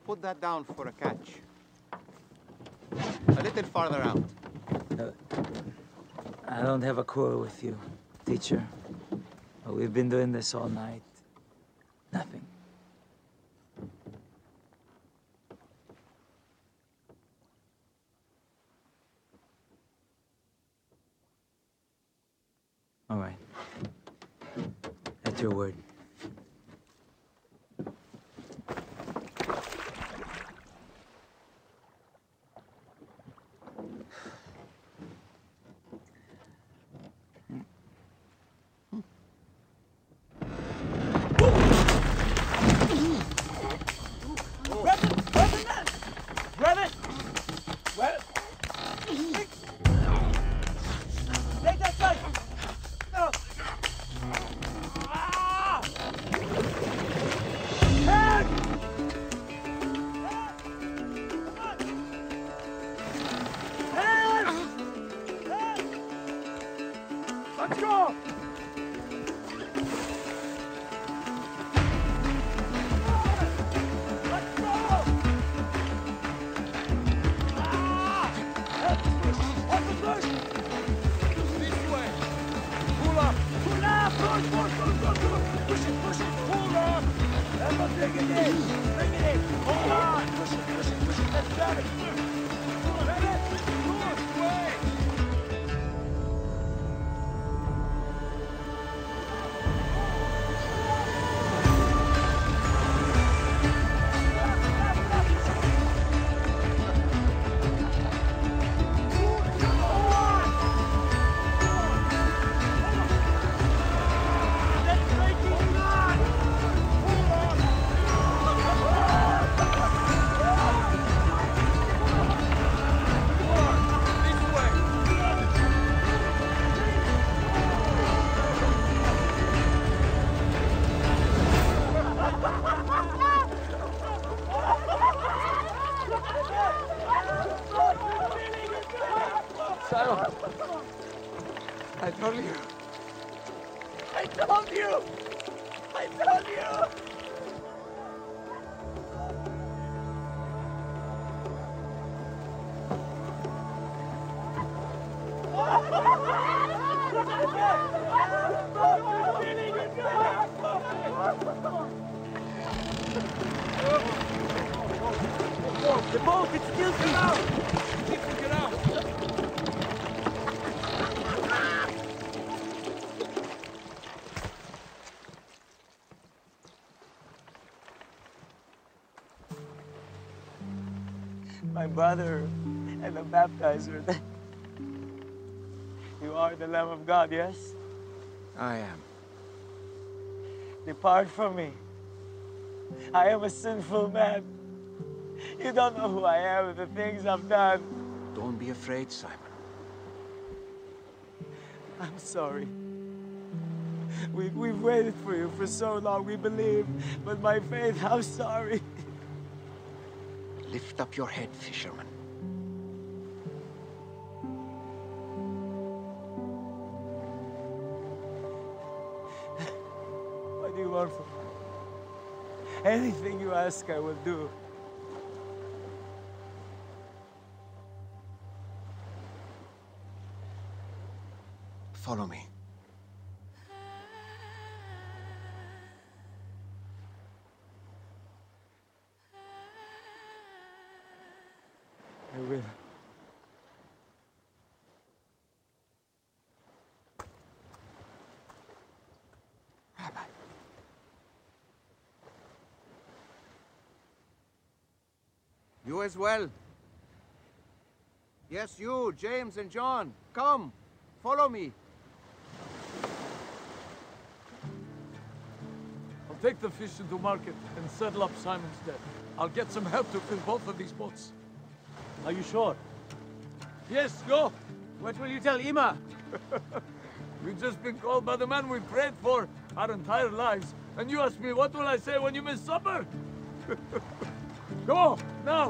Put that down for a catch. A little farther out. I don't have a quarrel with you, teacher. But we've been doing this all night. Nothing. All right. That's your word. Let's go! Simon, I told you. I told you. I told you. The boat, it's guilty! Get out! Get out! My brother and the baptizer. You are the Lamb of God, yes? I am. Depart from me. I am a sinful man. You don't know who I am and the things I've done. Don't be afraid, Simon. I'm sorry. We've waited for you for so long, we believe. But my faith, I'm sorry. Lift up your head, fisherman. What do you want from me? Anything you ask, I will do. Follow me. I will. Rabbi. You as well. Yes, you, James and John. Come, follow me. I'll take the fish into market and settle up Simon's debt. I'll get some help to fill both of these boats. Are you sure? Yes, go! What will you tell Ima? We've just been called by the man we prayed for our entire lives. And you ask me, what will I say when you miss supper? Go, now!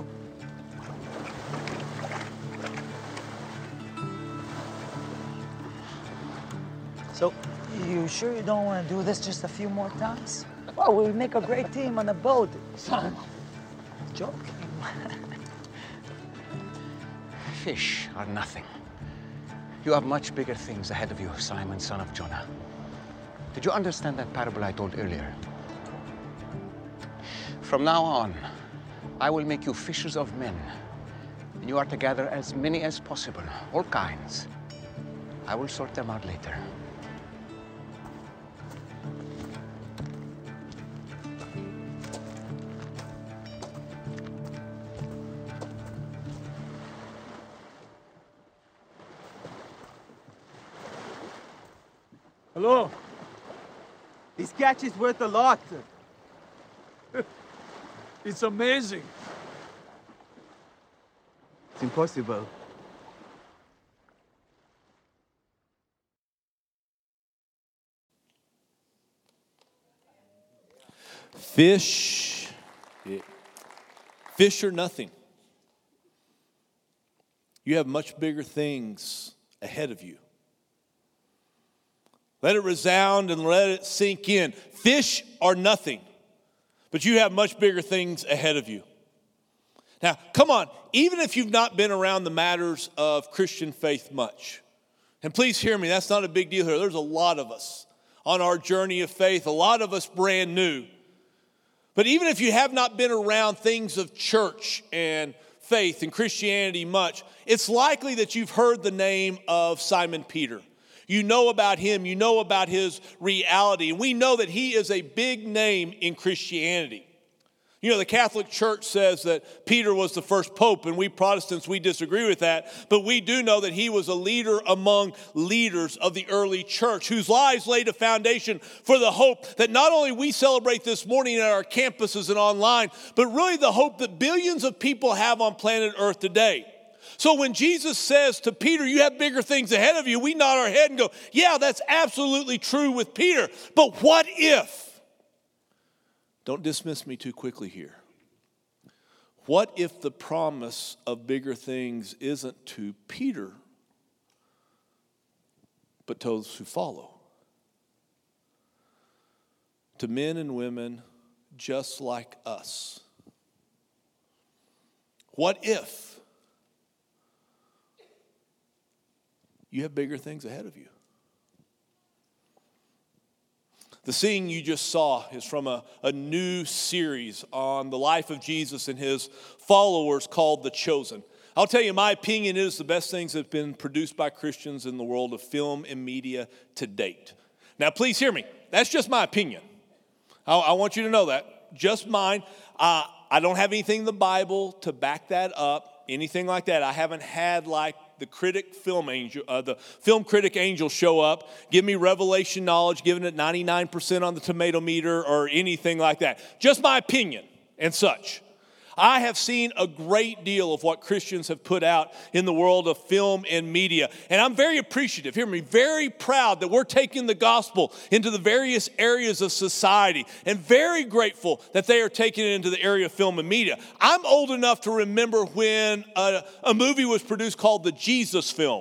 So, you sure you don't want to do this just a few more times? Well, we'll make a great team on the boat. Simon, joking. Fish are nothing. You have much bigger things ahead of you, Simon, son of Jonah. Did you understand that parable I told earlier? From now on, I will make you fishers of men, and you are to gather as many as possible, all kinds. I will sort them out later. Hello? This catch is worth a lot. It's amazing. It's impossible. Fish are nothing. You have much bigger things ahead of you. Let it resound and let it sink in. Fish are nothing, but you have much bigger things ahead of you. Now, come on, even if you've not been around the matters of Christian faith much, and please hear me, that's not a big deal here. There's a lot of us on our journey of faith, a lot of us brand new. But even if you have not been around things of church and faith and Christianity much, it's likely that you've heard the name of Simon Peter. You know about him, you know about his reality, and we know that he is a big name in Christianity. You know, the Catholic Church says that Peter was the first pope, and we Protestants, we disagree with that, but we do know that he was a leader among leaders of the early church whose lives laid a foundation for the hope that not only we celebrate this morning at our campuses and online, but really the hope that billions of people have on planet Earth today. So when Jesus says to Peter, you have bigger things ahead of you, we nod our head and go, yeah, that's absolutely true with Peter. But what if? Don't dismiss me too quickly here. What if the promise of bigger things isn't to Peter, but to those who follow? To men and women just like us. What if you have bigger things ahead of you? The scene you just saw is from a new series on the life of Jesus and his followers called The Chosen. I'll tell you, my opinion is the best things that have been produced by Christians in the world of film and media to date. Now, please hear me. That's just my opinion. I want you to know that. Just mine. I don't have anything in the Bible to back that up, anything like that. I haven't had like the film critic angel show up, give me revelation knowledge, giving it 99% on the tomato meter or anything like that. Just my opinion and such. I have seen a great deal of what Christians have put out in the world of film and media. And I'm very appreciative, hear me, very proud that we're taking the gospel into the various areas of society, and very grateful that they are taking it into the area of film and media. I'm old enough to remember when a movie was produced called The Jesus Film,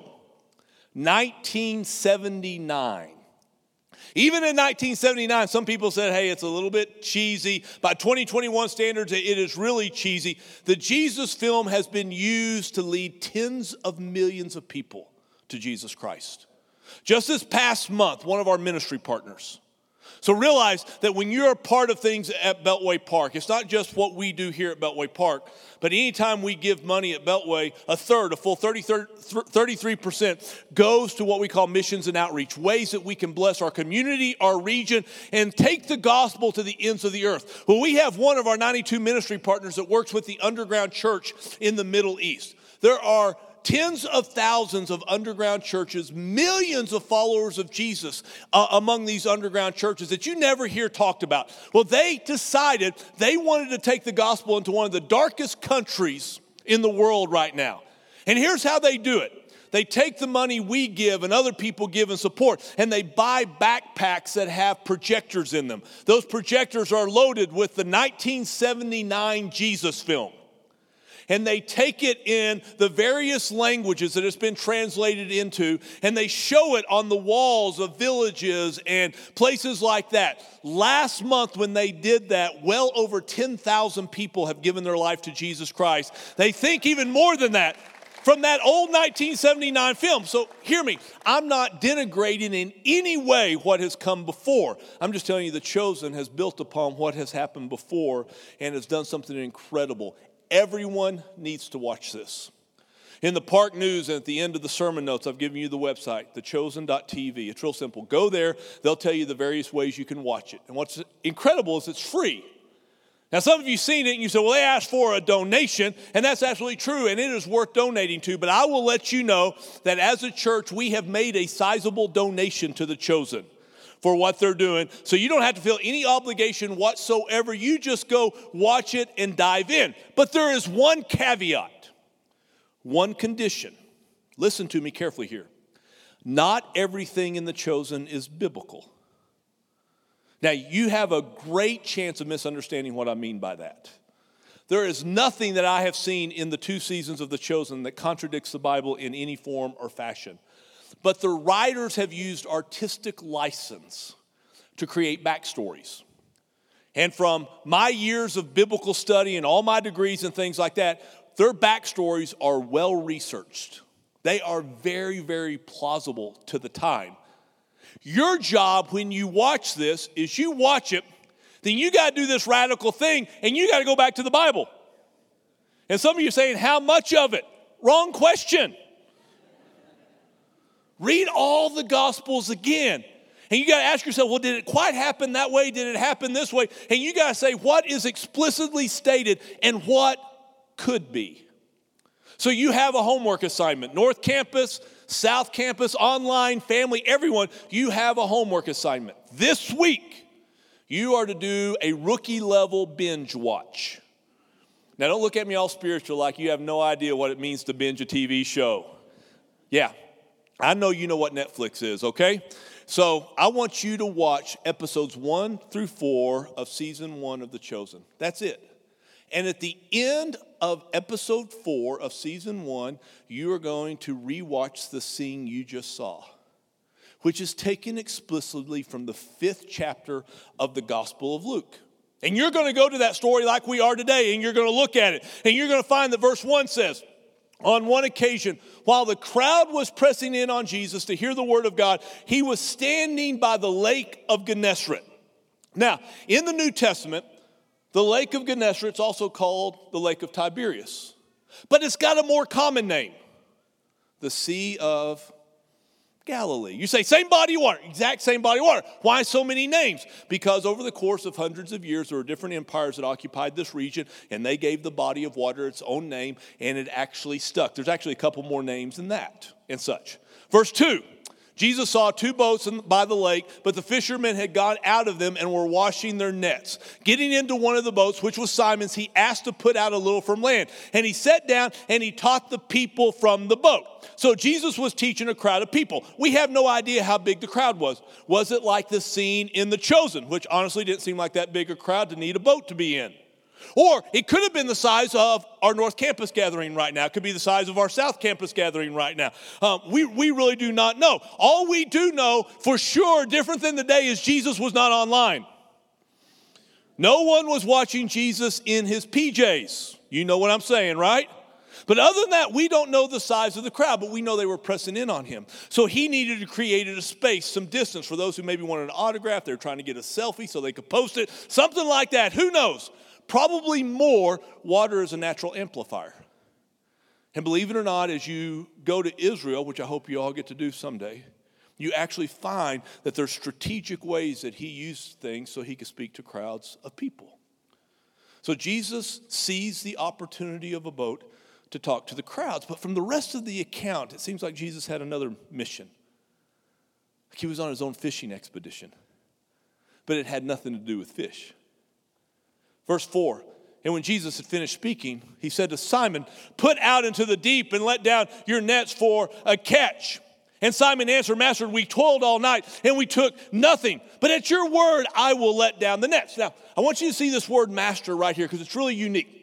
1979. Even in 1979, some people said, hey, it's a little bit cheesy. By 2021 standards, it is really cheesy. The Jesus Film has been used to lead tens of millions of people to Jesus Christ. Just this past month, one of our ministry partners. So realize that when you're a part of things at Beltway Park, it's not just what we do here at Beltway Park, but anytime we give money at Beltway, a full 33% goes to what we call missions and outreach, ways that we can bless our community, our region, and take the gospel to the ends of the earth. Well, we have one of our 92 ministry partners that works with the underground church in the Middle East. There are tens of thousands of underground churches, millions of followers of Jesus among these underground churches that you never hear talked about. Well, they decided they wanted to take the gospel into one of the darkest countries in the world right now. And here's how they do it. They take the money we give and other people give and support, and they buy backpacks that have projectors in them. Those projectors are loaded with the 1979 Jesus Film. and they take it in the various languages that it's been translated into, and they show it on the walls of villages and places like that. Last month when they did that, well over 10,000 people have given their life to Jesus Christ. They think even more than that from that old 1979 film. So hear me, I'm not denigrating in any way what has come before. I'm just telling you The Chosen has built upon what has happened before and has done something incredible. Everyone needs to watch this. In the Park News and at the end of the sermon notes, I've given you the website, thechosen.tv. It's real simple. Go there. They'll tell you the various ways you can watch it. And what's incredible is it's free. Now, some of you have seen it and you say, well, they asked for a donation, and that's absolutely true, and it is worth donating to. But I will let you know that as a church, we have made a sizable donation to The Chosen for what they're doing. So you don't have to feel any obligation whatsoever. You just go watch it and dive in. But there is one caveat, one condition. Listen to me carefully here. Not everything in The Chosen is biblical. Now, you have a great chance of misunderstanding what I mean by that. There is nothing that I have seen in the 2 seasons of The Chosen that contradicts the Bible in any form or fashion. But the writers have used artistic license to create backstories. And from my years of biblical study and all my degrees and things like that, their backstories are well researched. They are very, very plausible to the time. Your job when you watch this is you watch it, then you got to do this radical thing, and you got to go back to the Bible. And some of you are saying, how much of it? Wrong question. Read all the Gospels again. And you got to ask yourself, well, did it quite happen that way? Did it happen this way? And you got to say, what is explicitly stated and what could be? So you have a homework assignment. North Campus, South Campus, online, family, everyone, you have a homework assignment. This week, you are to do a rookie-level binge watch. Now, don't look at me all spiritual like you have no idea what it means to binge a TV show. Yeah, I know you know what Netflix is, okay? So I want you to watch episodes 1 through 4 of season 1 of The Chosen. That's it. And at the end of episode 4 of season 1, you are going to rewatch the scene you just saw, which is taken explicitly from the 5th chapter of the Gospel of Luke. And you're going to go to that story like we are today, and you're going to look at it. And you're going to find that verse 1 says, on one occasion, while the crowd was pressing in on Jesus to hear the word of God, he was standing by the lake of Gennesaret. Now, in the New Testament, the lake of Gennesaret is also called the lake of Tiberias. But it's got a more common name, the Sea of Galilee. You say, same body of water, exact same body of water. Why so many names? Because over the course of hundreds of years, there were different empires that occupied this region, and they gave the body of water its own name, and it actually stuck. There's actually a couple more names than that and such. Verse 2. Jesus saw 2 boats by the lake, but the fishermen had gone out of them and were washing their nets. Getting into one of the boats, which was Simon's, he asked to put out a little from land. And he sat down and he taught the people from the boat. So Jesus was teaching a crowd of people. We have no idea how big the crowd was. Was it like the scene in The Chosen, which honestly didn't seem like that big a crowd to need a boat to be in? Or it could have been the size of our North Campus gathering right now. It could be the size of our South Campus gathering right now. We really do not know. All we do know for sure, different than the day, is Jesus was not online. No one was watching Jesus in his PJs. You know what I'm saying, right? But other than that, we don't know the size of the crowd, but we know they were pressing in on him. So he needed to create a space, some distance for those who maybe wanted an autograph. They were trying to get a selfie so they could post it. Something like that. Who knows? Probably more, water is a natural amplifier. And believe it or not, as you go to Israel, which I hope you all get to do someday, you actually find that there's strategic ways that he used things so he could speak to crowds of people. So Jesus sees the opportunity of a boat to talk to the crowds. But from the rest of the account, it seems like Jesus had another mission. Like he was on his own fishing expedition. But it had nothing to do with fish. Verse 4, and when Jesus had finished speaking, he said to Simon, put out into the deep and let down your nets for a catch. And Simon answered, Master, we toiled all night and we took nothing. But at your word, I will let down the nets. Now, I want you to see this word master right here because it's really unique.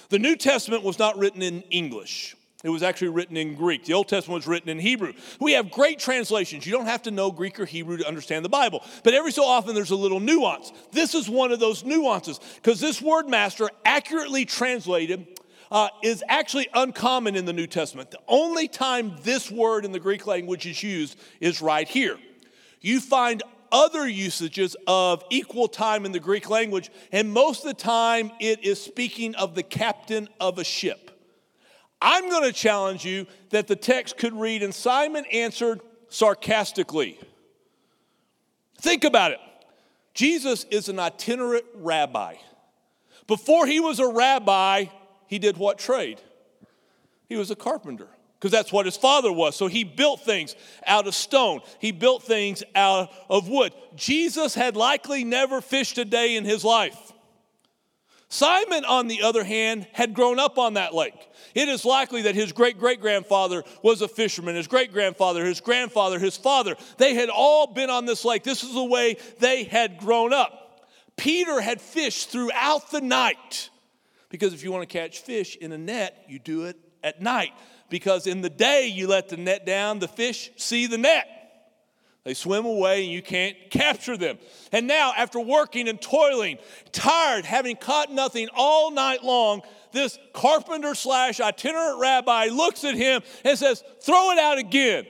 The New Testament was not written in English. It was actually written in Greek. The Old Testament was written in Hebrew. We have great translations. You don't have to know Greek or Hebrew to understand the Bible. But every so often there's a little nuance. This is one of those nuances because this word master, accurately translated, is actually uncommon in the New Testament. The only time this word in the Greek language is used is right here. You find other usages of equal time in the Greek language, and most of the time it is speaking of the captain of a ship. I'm going to challenge you that the text could read, and Simon answered sarcastically. Think about it. Jesus is an itinerant rabbi. Before he was a rabbi, he did what trade? He was a carpenter, because that's what his father was. So he built things out of stone. He built things out of wood. Jesus had likely never fished a day in his life. Simon, on the other hand, had grown up on that lake. It is likely that his great-great-grandfather was a fisherman. His great-grandfather, his grandfather, his father, they had all been on this lake. This is the way they had grown up. Peter had fished throughout the night, because if you want to catch fish in a net, you do it at night. Because in the day, you let the net down, the fish see the net. They swim away and you can't capture them. And now, after working and toiling, tired, having caught nothing all night long, this carpenter / itinerant rabbi looks at him and says, "Throw it out again."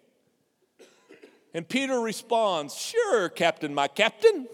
And Peter responds, "Sure, Captain, my captain.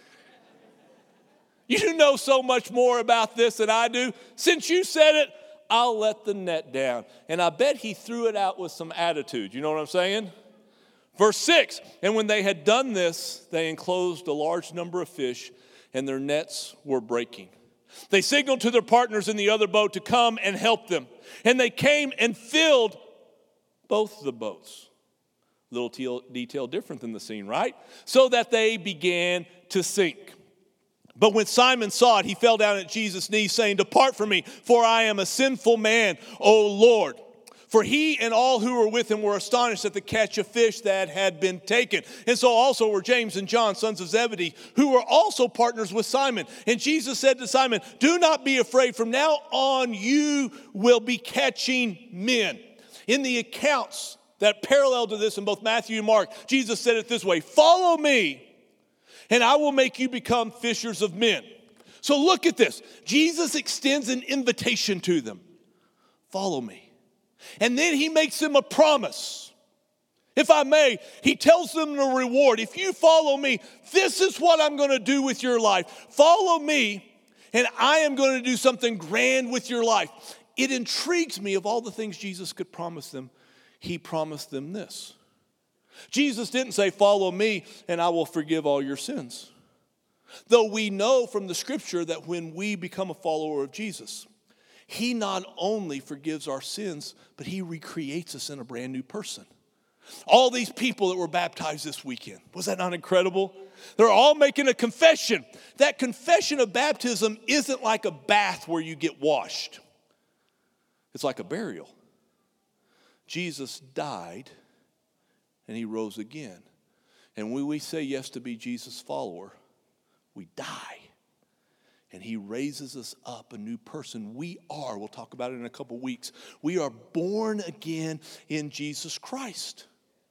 You know so much more about this than I do. Since you said it, I'll let the net down." And I bet he threw it out with some attitude. You know what I'm saying? Verse 6, and when they had done this, they enclosed a large number of fish, and their nets were breaking. They signaled to their partners in the other boat to come and help them. And they came and filled both the boats. Little detail different than the scene, right? So that they began to sink. But when Simon saw it, he fell down at Jesus' knees, saying, "Depart from me, for I am a sinful man, O Lord." For he and all who were with him were astonished at the catch of fish that had been taken. And so also were James and John, sons of Zebedee, who were also partners with Simon. And Jesus said to Simon, "Do not be afraid. From now on you will be catching men." In the accounts that parallel to this in both Matthew and Mark, Jesus said it this way, "Follow me, and I will make you become fishers of men." So look at this. Jesus extends an invitation to them. Follow me. And then he makes them a promise. If I may, he tells them the reward. If you follow me, this is what I'm going to do with your life. Follow me, and I am going to do something grand with your life. It intrigues me, of all the things Jesus could promise them, he promised them this. Jesus didn't say, "Follow me, and I will forgive all your sins." Though we know from the scripture that when we become a follower of Jesus, he not only forgives our sins, but he recreates us in a brand new person. All these people that were baptized this weekend, was that not incredible? They're all making a confession. That confession of baptism isn't like a bath where you get washed. It's like a burial. Jesus died and he rose again. And when we say yes to be Jesus' follower, we die. And he raises us up a new person. We'll talk about it in a couple weeks. We are born again in Jesus Christ.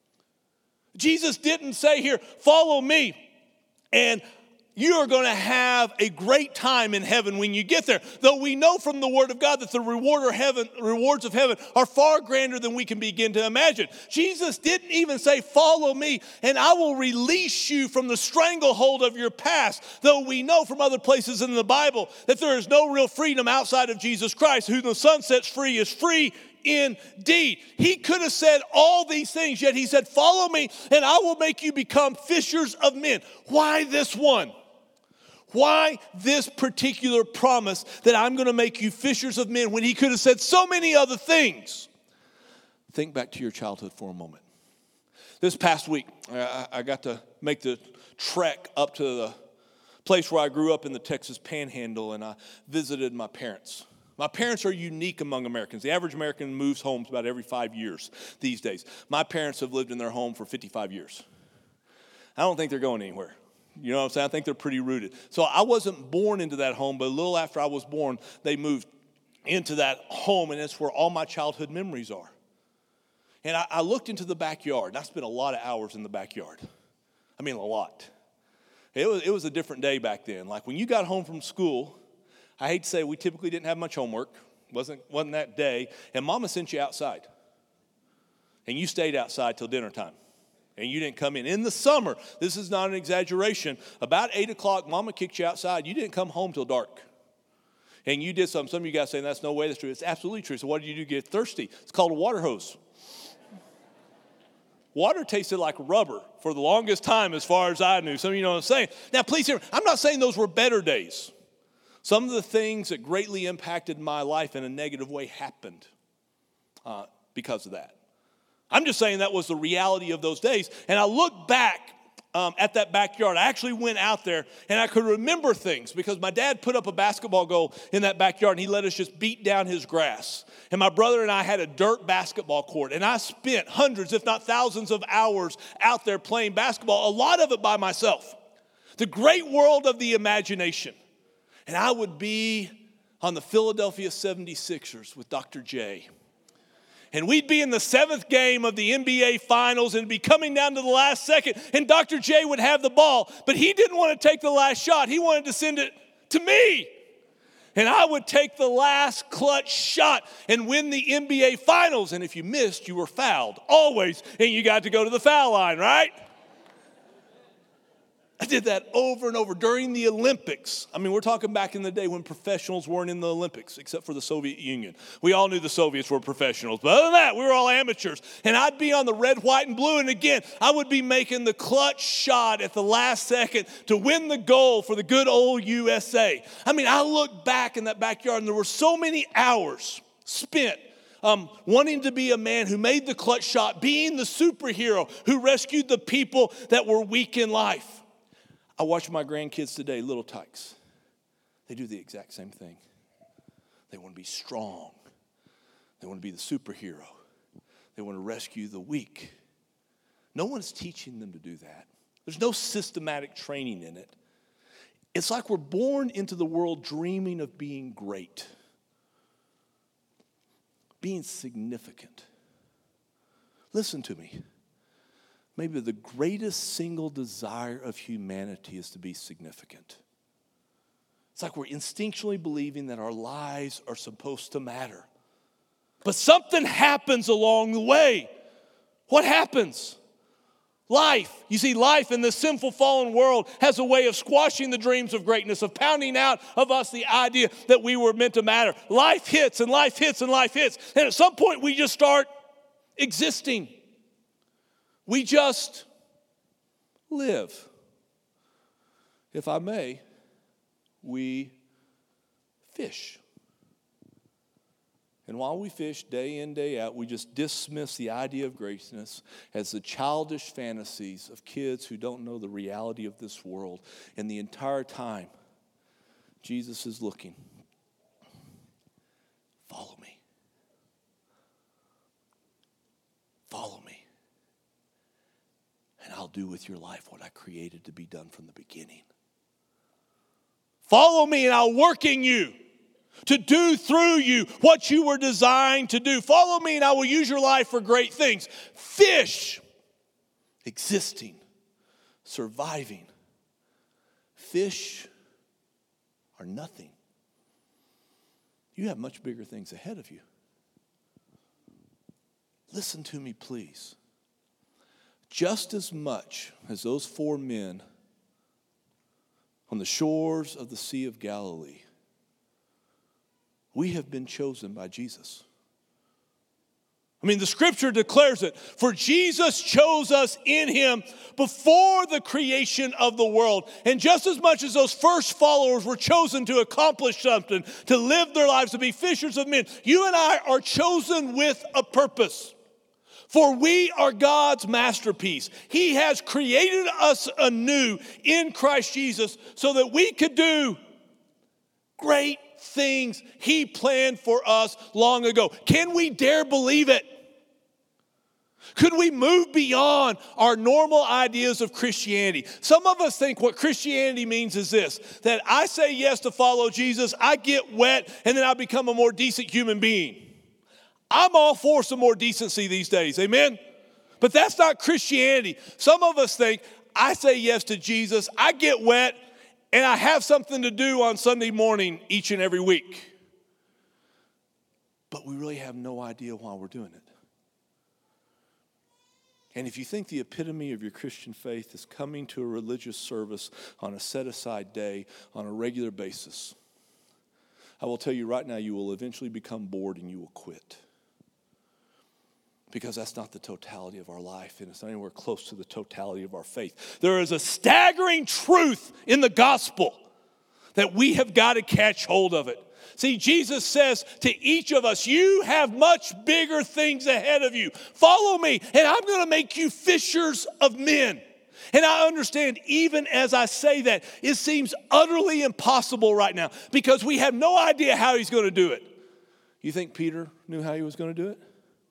Jesus didn't say here, "Follow me, and you are going to have a great time in heaven when you get there." Though we know from the Word of God that the rewards of heaven are far grander than we can begin to imagine. Jesus didn't even say, "Follow me, and I will release you from the stranglehold of your past." Though we know from other places in the Bible that there is no real freedom outside of Jesus Christ. Who the Son sets free is free indeed. He could have said all these things, yet he said, "Follow me, and I will make you become fishers of men." Why this one? Why this particular promise that I'm going to make you fishers of men when he could have said so many other things? Think back to your childhood for a moment. This past week, I got to make the trek up to the place where I grew up in the Texas Panhandle, and I visited my parents. My parents are unique among Americans. The average American moves homes about every 5 years these days. My parents have lived in their home for 55 years. I don't think they're going anywhere. You know what I'm saying? I think they're pretty rooted. So I wasn't born into that home, but a little after I was born, they moved into that home, and it's where all my childhood memories are. And I looked into the backyard, and I spent a lot of hours in the backyard. I mean, a lot. It was a different day back then. Like when you got home from school, I hate to say we typically didn't have much homework. Wasn't that day. And Mama sent you outside. And you stayed outside till dinner time. And you didn't come in. In the summer, this is not an exaggeration, about 8 o'clock, Mama kicked you outside. You didn't come home till dark. And you did something. Some of you guys saying that's no way that's true. It's absolutely true. So what did you do? Get thirsty. It's called a water hose. Water tasted like rubber for the longest time as far as I knew. Some of you know what I'm saying. Now, please hear me. I'm not saying those were better days. Some of the things that greatly impacted my life in a negative way happened because of that. I'm just saying that was the reality of those days. And I look back at that backyard. I actually went out there, and I could remember things because my dad put up a basketball goal in that backyard, and he let us just beat down his grass. And my brother and I had a dirt basketball court, and I spent hundreds, if not thousands of hours out there playing basketball, a lot of it by myself. The great world of the imagination. And I would be on the Philadelphia 76ers with Dr. J. And we'd be in the 7th game of the NBA Finals and be coming down to the last second. And Dr. J would have the ball, but he didn't want to take the last shot. He wanted to send it to me. And I would take the last clutch shot and win the NBA Finals. And if you missed, you were fouled. Always. And you got to go to the foul line, right? I did that over and over during the Olympics. I mean, we're talking back in the day when professionals weren't in the Olympics, except for the Soviet Union. We all knew the Soviets were professionals. But other than that, we were all amateurs. And I'd be on the red, white, and blue. And again, I would be making the clutch shot at the last second to win the goal for the good old USA. I mean, I look back in that backyard, and there were so many hours spent wanting to be a man who made the clutch shot, being the superhero who rescued the people that were weak in life. I watch my grandkids today, little tykes. They do the exact same thing. They want to be strong. They want to be the superhero. They want to rescue the weak. No one's teaching them to do that. There's no systematic training in it. It's like we're born into the world dreaming of being great, being significant. Listen to me. Maybe the greatest single desire of humanity is to be significant. It's like we're instinctually believing that our lives are supposed to matter. But something happens along the way. What happens? Life. You see, life in this sinful, fallen world has a way of squashing the dreams of greatness, of pounding out of us the idea that we were meant to matter. Life hits and life hits and life hits. And at some point, we just start existing. We just live. If I may, we fish. And while we fish day in, day out, we just dismiss the idea of greatness as the childish fantasies of kids who don't know the reality of this world. And the entire time, Jesus is looking. Follow me. Follow me. And I'll do with your life what I created to be done from the beginning. Follow me and I'll work in you to do through you what you were designed to do. Follow me and I will use your life for great things. Fish, existing, surviving. Fish are nothing. You have much bigger things ahead of you. Listen to me, please. Just as much as those 4 men on the shores of the Sea of Galilee, we have been chosen by Jesus. I mean, the scripture declares it. For Jesus chose us in him before the creation of the world. And just as much as those first followers were chosen to accomplish something, to live their lives, to be fishers of men, you and I are chosen with a purpose. For we are God's masterpiece. He has created us anew in Christ Jesus so that we could do great things He planned for us long ago. Can we dare believe it? Could we move beyond our normal ideas of Christianity? Some of us think what Christianity means is this, that I say yes to follow Jesus, I get wet, and then I become a more decent human being. I'm all for some more decency these days, amen? But that's not Christianity. Some of us think, I say yes to Jesus, I get wet, and I have something to do on Sunday morning each and every week. But we really have no idea why we're doing it. And if you think the epitome of your Christian faith is coming to a religious service on a set-aside day on a regular basis, I will tell you right now, you will eventually become bored and you will quit. Because that's not the totality of our life, and it's not anywhere close to the totality of our faith. There is a staggering truth in the gospel that we have got to catch hold of it. See, Jesus says to each of us, you have much bigger things ahead of you. Follow me, and I'm going to make you fishers of men. And I understand, even as I say that, it seems utterly impossible right now because we have no idea how he's going to do it. You think Peter knew how he was going to do it?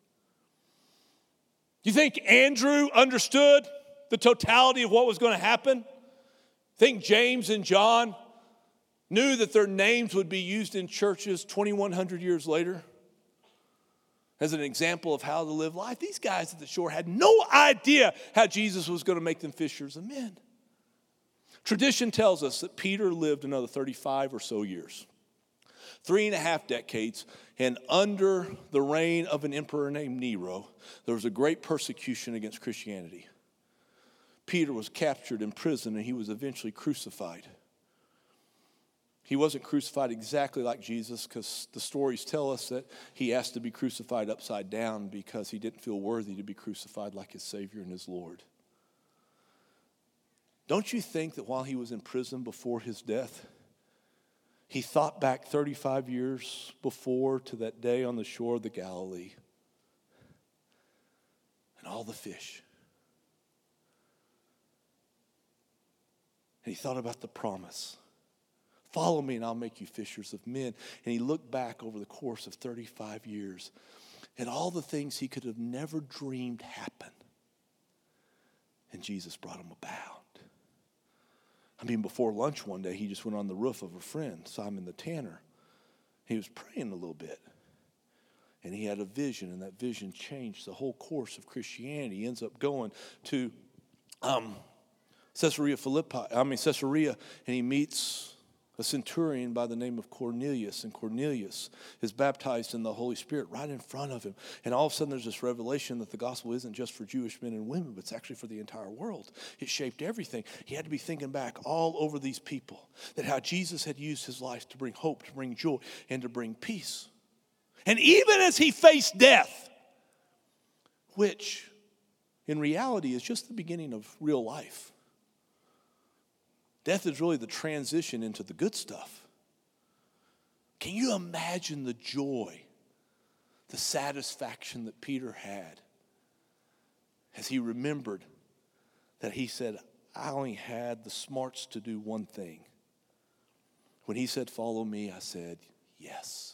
You think Andrew understood the totality of what was going to happen? Think James and John knew that their names would be used in churches 2,100 years later as an example of how to live life? These guys at the shore had no idea how Jesus was going to make them fishers of men. Tradition tells us that Peter lived another 35 or so years, 3.5 decades, and under the reign of an emperor named Nero, there was a great persecution against Christianity. Peter was captured in prison, and he was eventually crucified. He wasn't crucified exactly like Jesus because the stories tell us that he asked to be crucified upside down because he didn't feel worthy to be crucified like his Savior and his Lord. Don't you think that while he was in prison before his death, he thought back 35 years before to that day on the shore of the Galilee and all the fish? And he thought about the promise. Follow me and I'll make you fishers of men. And he looked back over the course of 35 years at all the things he could have never dreamed happen. And Jesus brought him about. I mean, before lunch one day, he just went on the roof of a friend, Simon the tanner. He was praying a little bit. And he had a vision, and that vision changed the whole course of Christianity. He ends up going to Caesarea, and he meets a centurion by the name of Cornelius, and Cornelius is baptized in the Holy Spirit right in front of him. And all of a sudden there's this revelation that the gospel isn't just for Jewish men and women, but it's actually for the entire world. It shaped everything. He had to be thinking back all over these people, that how Jesus had used his life to bring hope, to bring joy, and to bring peace. And even as he faced death, which in reality is just the beginning of real life. Death is really the transition into the good stuff. Can you imagine the joy, the satisfaction that Peter had as he remembered that he said, I only had the smarts to do one thing. When he said, follow me, I said, yes.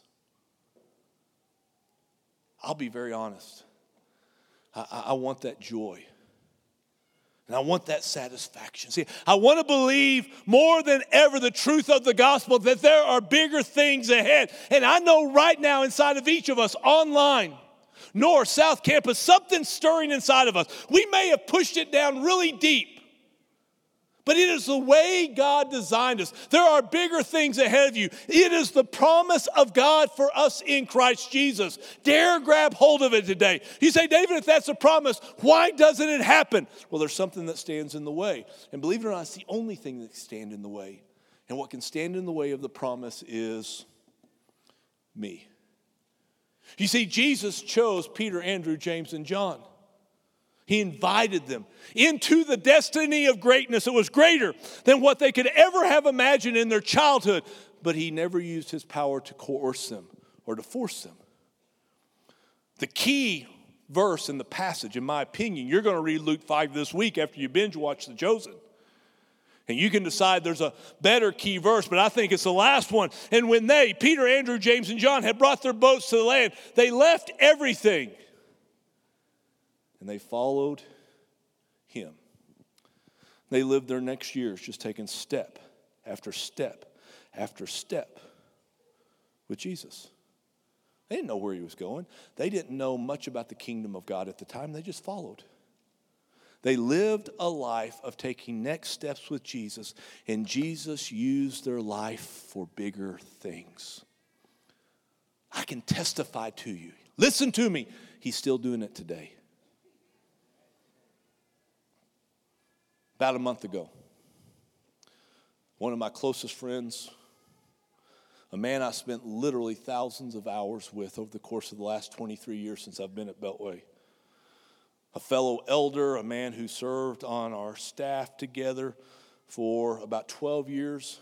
I'll be very honest. I want that joy. And I want that satisfaction. See, I want to believe more than ever the truth of the gospel, that there are bigger things ahead. And I know right now inside of each of us, online, North, South Campus, something's stirring inside of us. We may have pushed it down really deep, but it is the way God designed us. There are bigger things ahead of you. It is the promise of God for us in Christ Jesus. Dare grab hold of it today. You say, David, if that's a promise, why doesn't it happen? Well, there's something that stands in the way. And believe it or not, it's the only thing that can stand in the way. And what can stand in the way of the promise is me. You see, Jesus chose Peter, Andrew, James, and John. He invited them into the destiny of greatness. It was greater than what they could ever have imagined in their childhood. But he never used his power to coerce them or to force them. The key verse in the passage, in my opinion, you're going to read Luke 5 this week after you binge watch The Chosen. And you can decide there's a better key verse, but I think it's the last one. And when they, Peter, Andrew, James, and John, had brought their boats to the land, they left everything. and they followed him. They lived their next years just taking step after step after step with Jesus. They didn't know where he was going. They didn't know much about the kingdom of God at the time. They just followed. They lived a life of taking next steps with Jesus, and Jesus used their life for bigger things. I can testify to you. Listen to me. He's still doing it today. About a month ago, one of my closest friends, a man I spent literally thousands of hours with over the course of the last 23 years since I've been at Beltway, a fellow elder, a man who served on our staff together for about 12 years.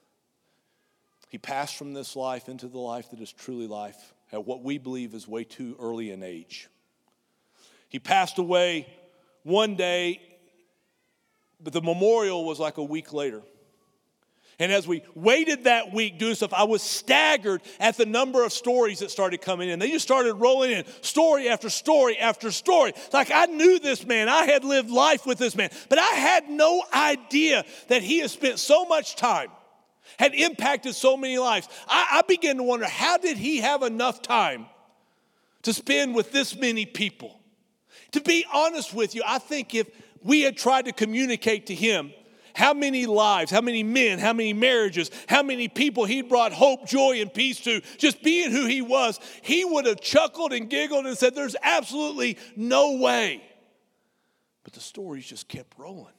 He passed from this life into the life that is truly life at what we believe is way too early in age. He passed away one day, but the memorial was like a week later. And as we waited that week doing stuff, I was staggered at the number of stories that started coming in. They just started rolling in, story after story after story. Like I knew this man. I had lived life with this man. But I had no idea that he had spent so much time, had impacted so many lives. I began to wonder, how did he have enough time to spend with this many people? To be honest with you, I think if we had tried to communicate to him how many lives, how many men, how many marriages, how many people he brought hope, joy, and peace to, just being who he was, he would have chuckled and giggled and said, there's absolutely no way. But the stories just kept rolling.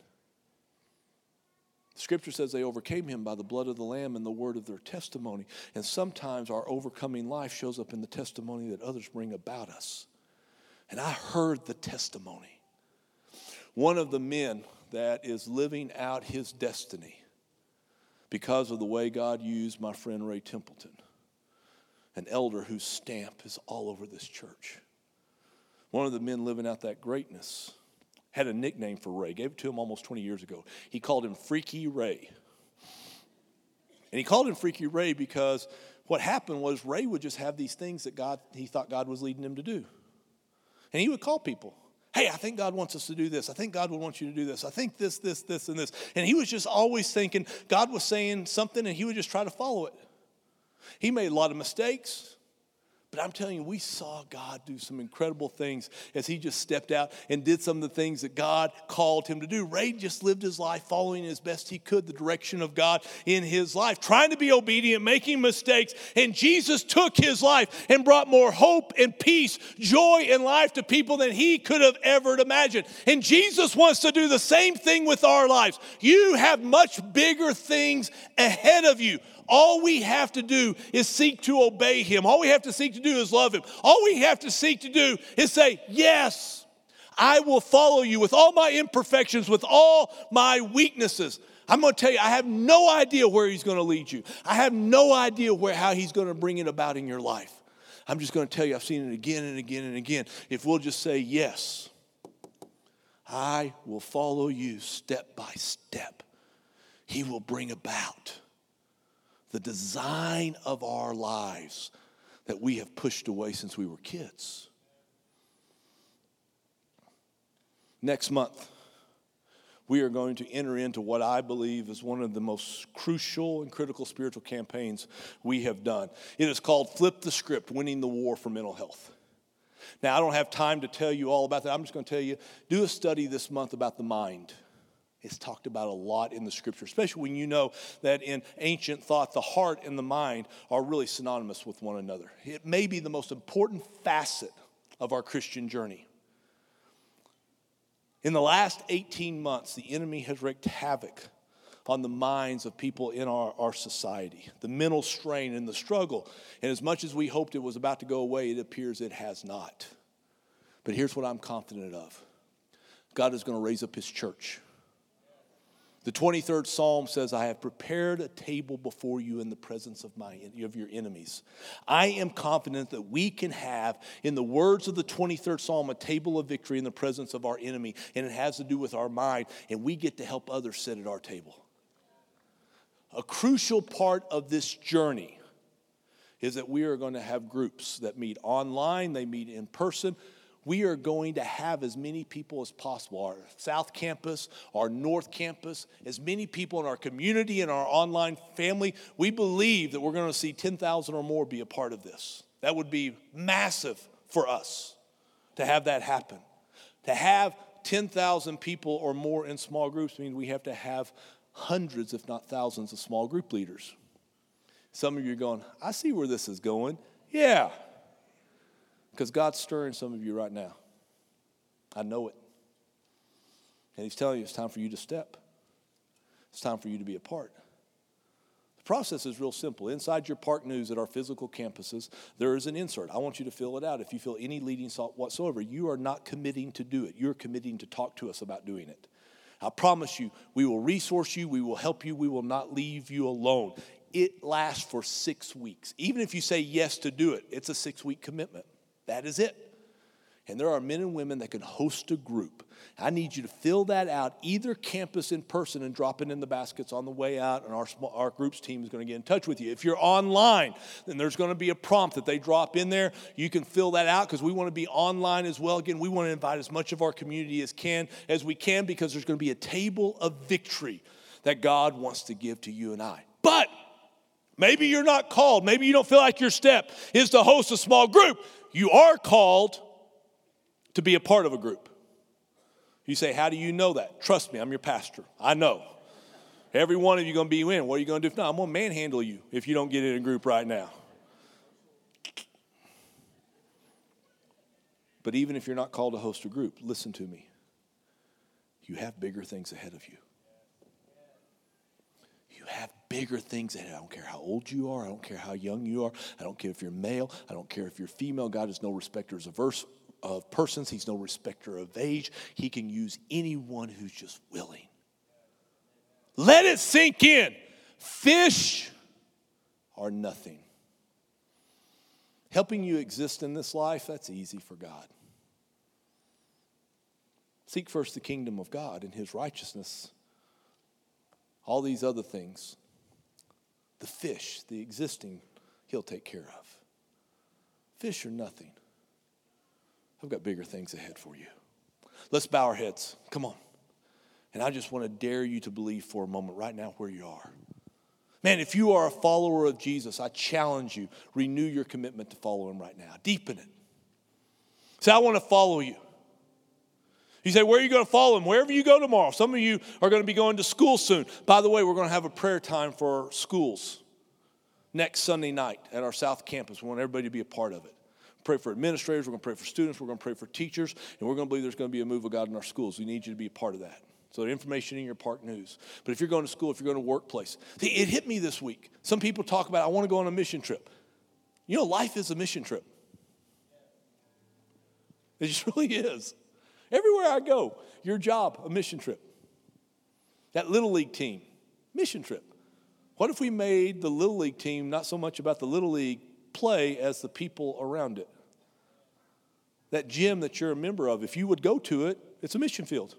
The scripture says they overcame him by the blood of the Lamb and the word of their testimony. And sometimes our overcoming life shows up in the testimony that others bring about us. And I heard the testimony. One of the men that is living out his destiny because of the way God used my friend Ray Templeton, an elder whose stamp is all over this church. One of the men living out that greatness had a nickname for Ray, gave it to him almost 20 years ago. He called him Freaky Ray. And he called him Freaky Ray because what happened was Ray would just have these things that he thought God was leading him to do. And he would call people. Hey, I think God wants us to do this. I think God would want you to do this. I think this, and this. And he was just always thinking God was saying something, and he would just try to follow it. He made a lot of mistakes. But I'm telling you, we saw God do some incredible things as he just stepped out and did some of the things that God called him to do. Ray just lived his life following as best he could the direction of God in his life, trying to be obedient, making mistakes. And Jesus took his life and brought more hope and peace, joy and life to people than he could have ever imagined. And Jesus wants to do the same thing with our lives. You have much bigger things ahead of you. All we have to do is seek to obey him. All we have to seek to do is love him. All we have to seek to do is say, yes, I will follow you with all my imperfections, with all my weaknesses. I'm going to tell you, I have no idea where he's going to lead you. I have no idea how he's going to bring it about in your life. I'm just going to tell you, I've seen it again and again and again. If we'll just say, yes, I will follow you step by step, he will bring about the design of our lives that we have pushed away since we were kids. Next month, we are going to enter into what I believe is one of the most crucial and critical spiritual campaigns we have done. It is called Flip the Script, Winning the War for Mental Health. Now, I don't have time to tell you all about that. I'm just going to tell you, do a study this month about the mind. It's talked about a lot in the scripture, especially when you know that in ancient thought, the heart and the mind are really synonymous with one another. It may be the most important facet of our Christian journey. In the last 18 months, the enemy has wreaked havoc on the minds of people in our society. The mental strain and the struggle. And as much as we hoped it was about to go away, it appears it has not. But here's what I'm confident of. God is going to raise up his church. The 23rd Psalm says, I have prepared a table before you in the presence of your enemies. I am confident that we can have, in the words of the 23rd Psalm, a table of victory in the presence of our enemy. And it has to do with our mind. And we get to help others sit at our table. A crucial part of this journey is that we are going to have groups that meet online. They meet in person. We are going to have as many people as possible, our South Campus, our North Campus, as many people in our community and our online family. We believe that we're going to see 10,000 or more be a part of this. That would be massive for us to have that happen. To have 10,000 people or more in small groups means we have to have hundreds, if not thousands, of small group leaders. Some of you are going, I see where this is going. Yeah. Because God's stirring some of you right now. I know it. And he's telling you it's time for you to step. It's time for you to be a part. The process is real simple. Inside your Park News at our physical campuses, there is an insert. I want you to fill it out. If you feel any leading thought whatsoever, you are not committing to do it. You're committing to talk to us about doing it. I promise you, we will resource you, we will help you, we will not leave you alone. It lasts for 6 weeks. Even if you say yes to do it, it's a 6-week commitment. That is it. And there are men and women that can host a group. I need you to fill that out, either campus in person and drop it in the baskets on the way out, and our groups team is going to get in touch with you. If you're online, then there's going to be a prompt that they drop in there. You can fill that out because we want to be online as well. Again, we want to invite as much of our community as we can because there's going to be a table of victory that God wants to give to you and I. But maybe you're not called. Maybe you don't feel like your step is to host a small group. You are called to be a part of a group. You say, how do you know that? Trust me, I'm your pastor. I know. Every one of you going to be in. What are you going to do? No, I'm going to manhandle you if you don't get in a group right now. But even if you're not called to host a group, listen to me. You have bigger things ahead of you. You have bigger things ahead. I don't care how old you are. I don't care how young you are. I don't care if you're male. I don't care if you're female. God is no respecter of persons. He's no respecter of age. He can use anyone who's just willing. Let it sink in. Fish are nothing. Helping you exist in this life, that's easy for God. Seek first the kingdom of God and his righteousness. All these other things, the fish, the existing, he'll take care of. Fish are nothing. I've got bigger things ahead for you. Let's bow our heads. Come on. And I just want to dare you to believe for a moment right now where you are. Man, if you are a follower of Jesus, I challenge you, renew your commitment to follow him right now. Deepen it. Say, I want to follow you. You say, where are you going to follow him? Wherever you go tomorrow. Some of you are going to be going to school soon. By the way, we're going to have a prayer time for schools next Sunday night at our South Campus. We want everybody to be a part of it. Pray for administrators. We're going to pray for students. We're going to pray for teachers. And we're going to believe there's going to be a move of God in our schools. We need you to be a part of that. So the information in your Park News. But if you're going to school, if you're going to workplace. See, it hit me this week. Some people talk about, I want to go on a mission trip. You know, life is a mission trip. It just really is. Everywhere I go, your job, a mission trip. That Little League team, mission trip. What if we made the Little League team not so much about the Little League play as the people around it? That gym that you're a member of, if you would go to it, it's a mission field.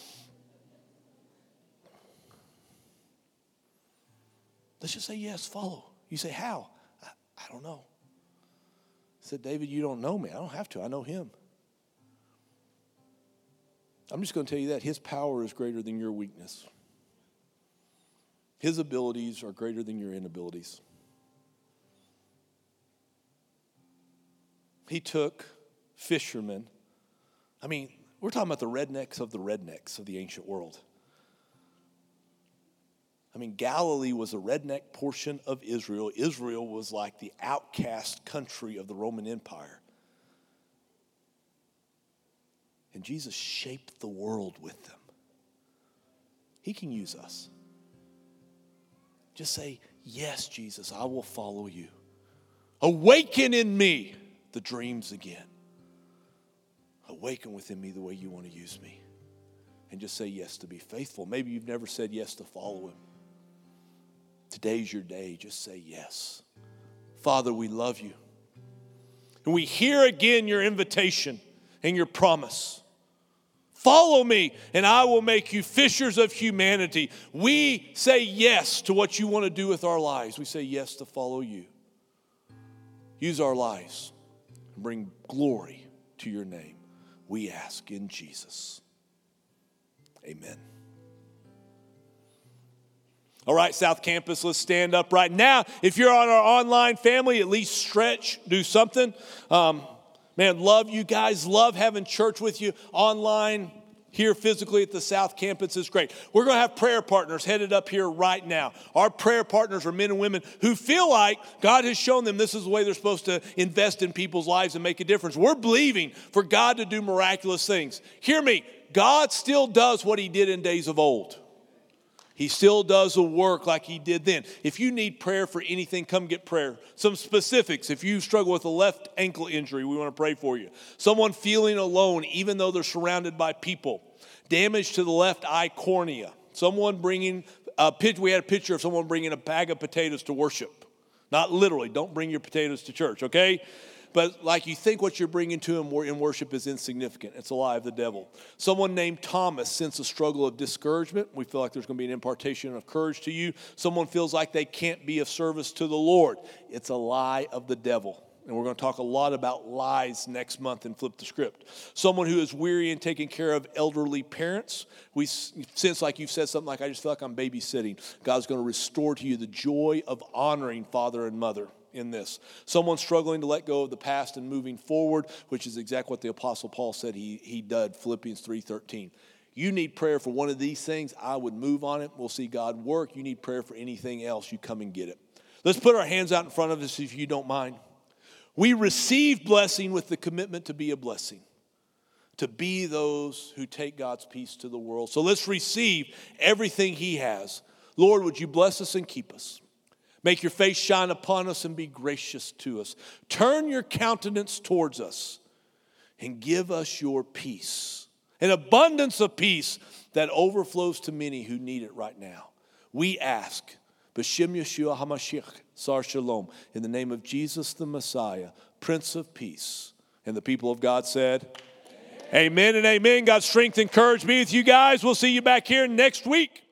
Let's just say yes, follow. You say, how? I don't know. I said, David, you don't know me. I don't have to. I know him. I'm just going to tell you that his power is greater than your weakness. His abilities are greater than your inabilities. He took fishermen. I mean, we're talking about the rednecks of the ancient world. I mean, Galilee was a redneck portion of Israel. Israel was like the outcast country of the Roman Empire. And Jesus shaped the world with them. He can use us. Just say, yes, Jesus, I will follow you. Awaken in me the dreams again. Awaken within me the way you want to use me. And just say yes to be faithful. Maybe you've never said yes to follow him. Today's your day. Just say yes. Father, we love you. And we hear again your invitation and your promise. Follow me, and I will make you fishers of humanity. We say yes to what you want to do with our lives. We say yes to follow you. Use our lives and bring glory to your name. we ask in Jesus. Amen. All right, South Campus, let's stand up right now. If you're on our online family, at least stretch, do something. Man, love you guys. Love having church with you online. Here physically at the South Campus is great. We're going to have prayer partners headed up here right now. Our prayer partners are men and women who feel like God has shown them this is the way they're supposed to invest in people's lives and make a difference. We're believing for God to do miraculous things. Hear me. God still does what he did in days of old. He still does the work like he did then. If you need prayer for anything, come get prayer. Some specifics. If you struggle with a left ankle injury, we want to pray for you. Someone feeling alone even though they're surrounded by people. Damage to the left eye cornea. Someone bringing we had a picture of someone bringing a bag of potatoes to worship. Not literally. Don't bring your potatoes to church, okay? But like you think what you're bringing to him in worship is insignificant. It's a lie of the devil. Someone named Thomas senses a struggle of discouragement. We feel like there's going to be an impartation of courage to you. Someone feels like they can't be of service to the Lord. It's a lie of the devil. And we're going to talk a lot about lies next month and flip the script. Someone who is weary and taking care of elderly parents. We sense like you've said something like, I just feel like I'm babysitting. God's going to restore to you the joy of honoring father and mother in this. Someone struggling to let go of the past and moving forward, which is exactly what the Apostle Paul said he did, Philippians 3:13. You need prayer for one of these things, I would move on it. We'll see God work. You need prayer for anything else, you come and get it. Let's put our hands out in front of us if you don't mind. We receive blessing with the commitment to be a blessing, to be those who take God's peace to the world. So let's receive everything he has. Lord, would you bless us and keep us? Make your face shine upon us and be gracious to us. Turn your countenance towards us and give us your peace, an abundance of peace that overflows to many who need it right now. We ask, B'Shem Yeshua HaMashiach, Sar Shalom, in the name of Jesus the Messiah, Prince of Peace. And the people of God said, Amen and amen. God's strength and courage be with you guys. We'll see you back here next week.